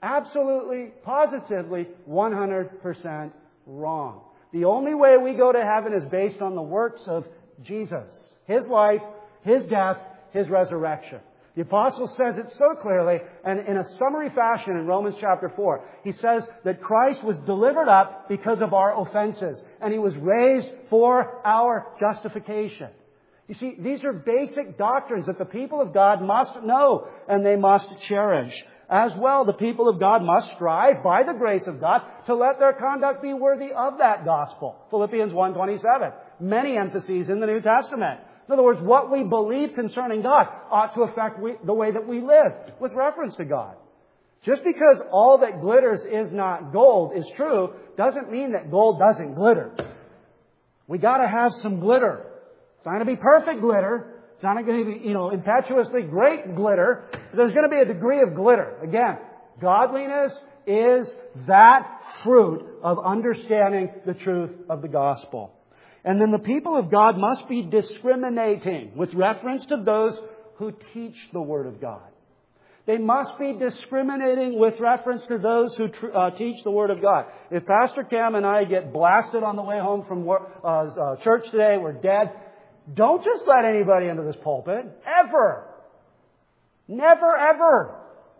Absolutely, positively, one hundred percent wrong. The only way we go to heaven is based on the works of Jesus. His life, His death, His resurrection. The apostle says it so clearly, and in a summary fashion in Romans chapter four. He says that Christ was delivered up because of our offenses, and He was raised for our justification. You see, these are basic doctrines that the people of God must know and they must cherish. As well, the people of God must strive, by the grace of God, to let their conduct be worthy of that gospel. Philippians one twenty-seven. Many emphases in the New Testament. In other words, what we believe concerning God ought to affect we, the way that we live with reference to God. Just because all that glitters is not gold is true, doesn't mean that gold doesn't glitter. We got to have some glitter. It's not going to be perfect glitter. It's not going to be, you know, impetuously great glitter. There's going to be a degree of glitter. Again, godliness is that fruit of understanding the truth of the gospel. And then the people of God must be discriminating with reference to those who teach the Word of God. They must be discriminating with reference to those who tr- uh, teach the Word of God. If Pastor Cam and I get blasted on the way home from work, uh, uh, church today, we're dead, don't just let anybody into this pulpit. Ever. Never, ever.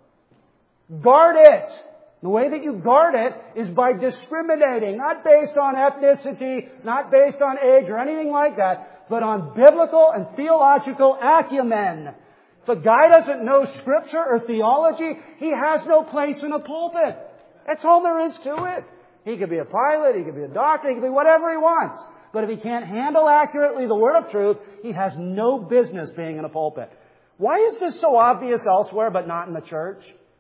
Guard it. The way that you guard it is by discriminating, not based on ethnicity, not based on age or anything like that, but on biblical and theological acumen. If a guy doesn't know Scripture or theology, he has no place in a pulpit. That's all there is to it. He could be a pilot, he could be a doctor, he could be whatever he wants. But if he can't handle accurately the Word of truth, he has no business being in a pulpit. Why is this so obvious elsewhere but not in the church?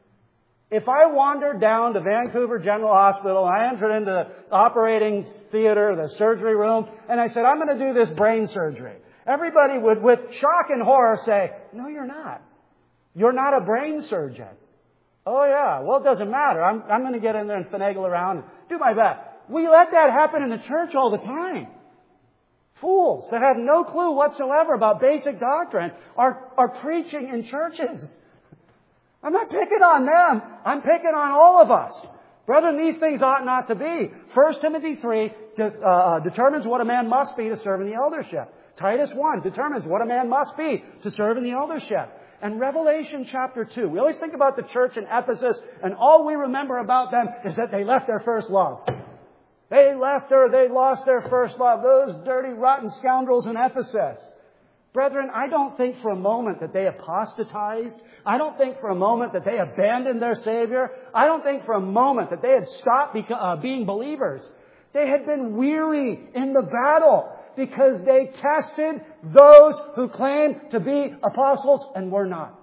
If I wandered down to Vancouver General Hospital and I entered into the operating theater, the surgery room, and I said, I'm going to do this brain surgery, everybody would, with shock and horror, say, no, you're not. You're not a brain surgeon. Oh, yeah, well, it doesn't matter. I'm, I'm going to get in there and finagle around and do my best. We let that happen in the church all the time. Fools that have no clue whatsoever about basic doctrine are, are preaching in churches. I'm not picking on them. I'm picking on all of us. Brethren, these things ought not to be. First Timothy three uh, determines what a man must be to serve in the eldership. Titus one determines what a man must be to serve in the eldership. And Revelation chapter two. We always think about the church in Ephesus, and all we remember about them is that they left their first love. They left her, they lost their first love. Those dirty, rotten scoundrels in Ephesus. Brethren, I don't think for a moment that they apostatized. I don't think for a moment that they abandoned their Savior. I don't think for a moment that they had stopped beca- uh, being believers. They had been weary in the battle because they tested those who claimed to be apostles and were not.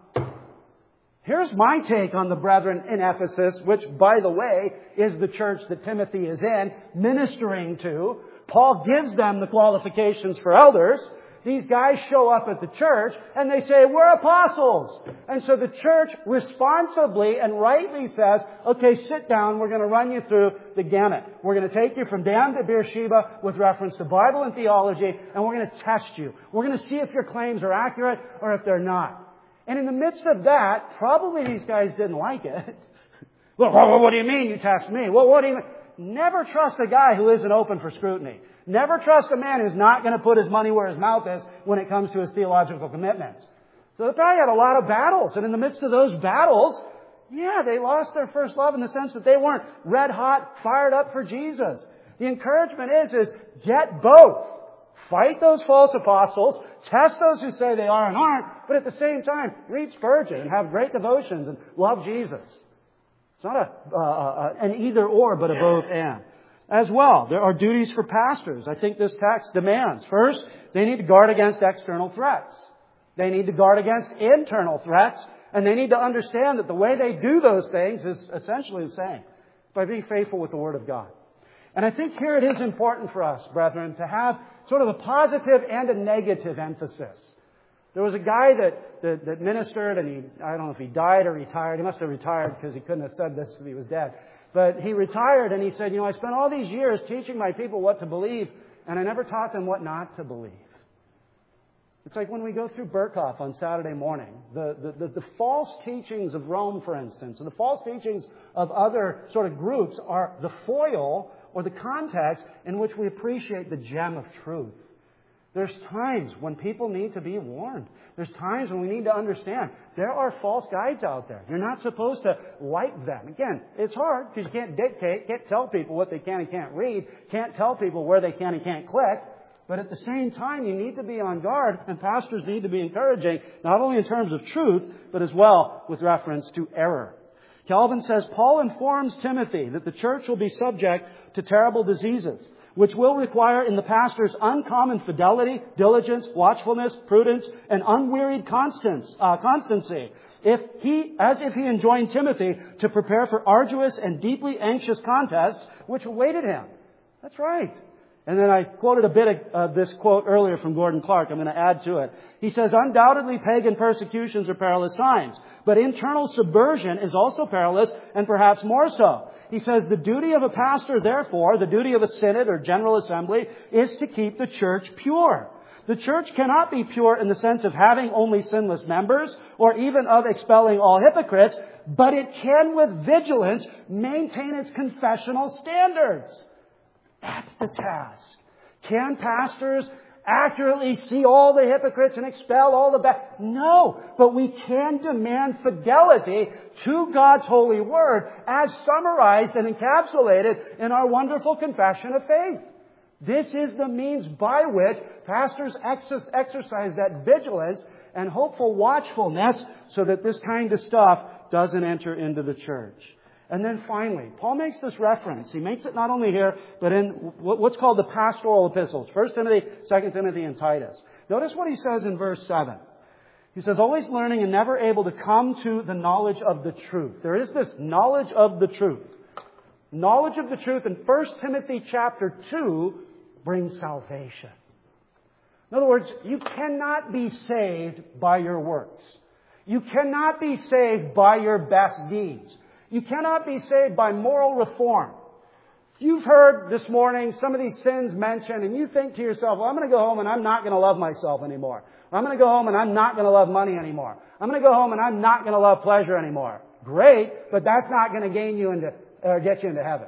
Here's my take on the brethren in Ephesus, which, by the way, is the church that Timothy is in, ministering to. Paul gives them the qualifications for elders. These guys show up at the church and they say, we're apostles. And so the church responsibly and rightly says, okay, sit down. We're going to run you through the gamut. We're going to take you from Dan to Beersheba with reference to Bible and theology, and we're going to test you. We're going to see if your claims are accurate or if they're not. And in the midst of that, probably these guys didn't like it. Well, what do you mean you test me? Well, what do you mean? Never trust a guy who isn't open for scrutiny. Never trust a man who's not going to put his money where his mouth is when it comes to his theological commitments. So the guy had a lot of battles. And in the midst of those battles, yeah, they lost their first love in the sense that they weren't red hot, fired up for Jesus. The encouragement is, is get both. Fight those false apostles. Test those who say they are and aren't. But at the same time, read Spurgeon and have great devotions and love Jesus. It's not a, uh, an either or, but a both and. As well, there are duties for pastors. I think this text demands. First, they need to guard against external threats. They need to guard against internal threats. And they need to understand that the way they do those things is essentially the same. By being faithful with the Word of God. And I think here it is important for us, brethren, to have sort of a positive and a negative emphasis. There was a guy that, that, that ministered, and he, I don't know if he died or retired. He must have retired because he couldn't have said this if he was dead. But he retired and he said, you know, I spent all these years teaching my people what to believe, and I never taught them what not to believe. It's like when we go through Berkhof on Saturday morning. The, the, the, the false teachings of Rome, for instance, and the false teachings of other sort of groups are the foil or the context in which we appreciate the gem of truth. There's times when people need to be warned. There's times when we need to understand there are false guides out there. You're not supposed to like them. Again, it's hard because you can't dictate, can't tell people what they can and can't read, can't tell people where they can and can't click. But at the same time, you need to be on guard, and pastors need to be encouraging, not only in terms of truth, but as well with reference to error. Calvin says, Paul informs Timothy that the church will be subject to terrible diseases, which will require in the pastor's uncommon fidelity, diligence, watchfulness, prudence, and unwearied constance, uh, constancy, if he, as if he enjoined Timothy to prepare for arduous and deeply anxious contests which awaited him. That's right. And then I quoted a bit of uh, this quote earlier from Gordon Clark. I'm going to add to it. He says, undoubtedly pagan persecutions are perilous times, but internal subversion is also perilous and perhaps more so. He says, the duty of a pastor, therefore, the duty of a synod or general assembly, is to keep the church pure. The church cannot be pure in the sense of having only sinless members or even of expelling all hypocrites, but it can with vigilance maintain its confessional standards. That's the task. Can pastors accurately see all the hypocrites and expel all the bad? No, but we can demand fidelity to God's holy word as summarized and encapsulated in our wonderful confession of faith. This is the means by which pastors exercise that vigilance and hopeful watchfulness so that this kind of stuff doesn't enter into the church. And then finally, Paul makes this reference. He makes it not only here, but in what's called the pastoral epistles. First Timothy, Second Timothy, and Titus. Notice what he says in verse seven. He says, always learning and never able to come to the knowledge of the truth. There is this knowledge of the truth. Knowledge of the truth in First Timothy chapter two brings salvation. In other words, you cannot be saved by your works. You cannot be saved by your best deeds. You cannot be saved by moral reform. You've heard this morning some of these sins mentioned, and you think to yourself, well, I'm going to go home and I'm not going to love myself anymore. I'm going to go home and I'm not going to love money anymore. I'm going to go home and I'm not going to love pleasure anymore. Great, but that's not going to gain you into, or get you into heaven.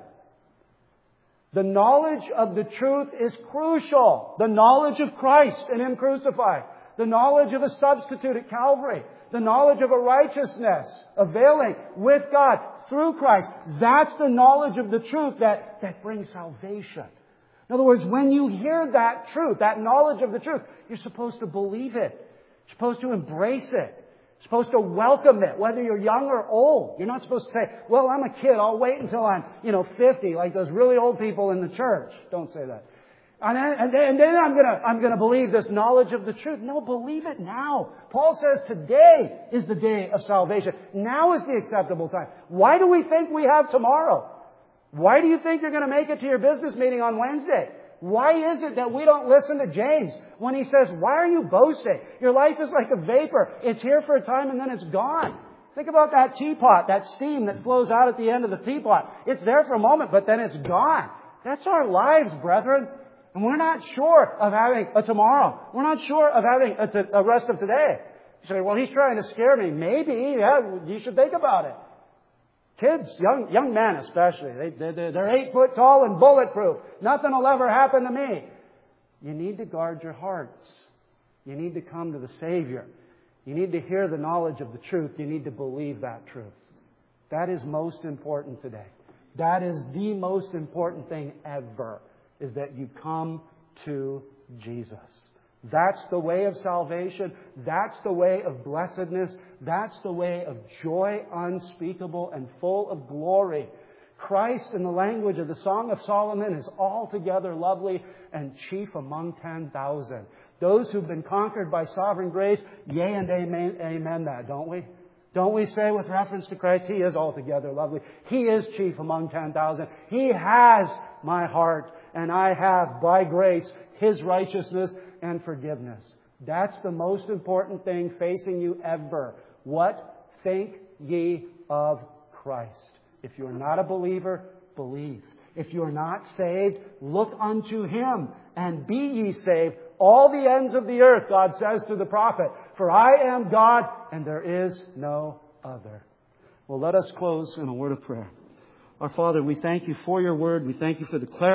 The knowledge of the truth is crucial. The knowledge of Christ and Him crucified. The knowledge of a substitute at Calvary. The knowledge of a righteousness availing with God through Christ. That's the knowledge of the truth that, that brings salvation. In other words, when you hear that truth, that knowledge of the truth, you're supposed to believe it. You're supposed to embrace it. You're supposed to welcome it, whether you're young or old. You're not supposed to say, well, I'm a kid. I'll wait until I'm, you know, fifty, like those really old people in the church. Don't say that. And then, and then, and then I'm gonna, I'm gonna believe this knowledge of the truth. No, believe it now. Paul says today is the day of salvation. Now is the acceptable time. Why do we think we have tomorrow? Why do you think you're gonna make it to your business meeting on Wednesday? Why is it that we don't listen to James when he says, why are you boasting? Your life is like a vapor. It's here for a time and then it's gone. Think about that teapot, that steam that flows out at the end of the teapot. It's there for a moment, but then it's gone. That's our lives, brethren. And we're not sure of having a tomorrow. We're not sure of having a, t- a rest of today. You say, well, he's trying to scare me. Maybe, yeah, you should think about it. Kids, young young men especially, they, they, they're eight foot tall and bulletproof. Nothing will ever happen to me. You need to guard your hearts. You need to come to the Savior. You need to hear the knowledge of the truth. You need to believe that truth. That is most important today. That is the most important thing ever. Is that you come to Jesus. That's the way of salvation. That's the way of blessedness. That's the way of joy unspeakable and full of glory. Christ, in the language of the Song of Solomon, is altogether lovely and chief among ten thousand. Those who've been conquered by sovereign grace, yea and amen, amen that, don't we? Don't we say with reference to Christ, He is altogether lovely. He is chief among ten thousand. He has my heart, and I have, by grace, His righteousness and forgiveness. That's the most important thing facing you ever. What think ye of Christ? If you are not a believer, believe. If you are not saved, look unto Him, and be ye saved, all the ends of the earth, God says to the prophet, for I am God and there is no other. Well, let us close in a word of prayer. Our Father, we thank you for your word. We thank you for the clarity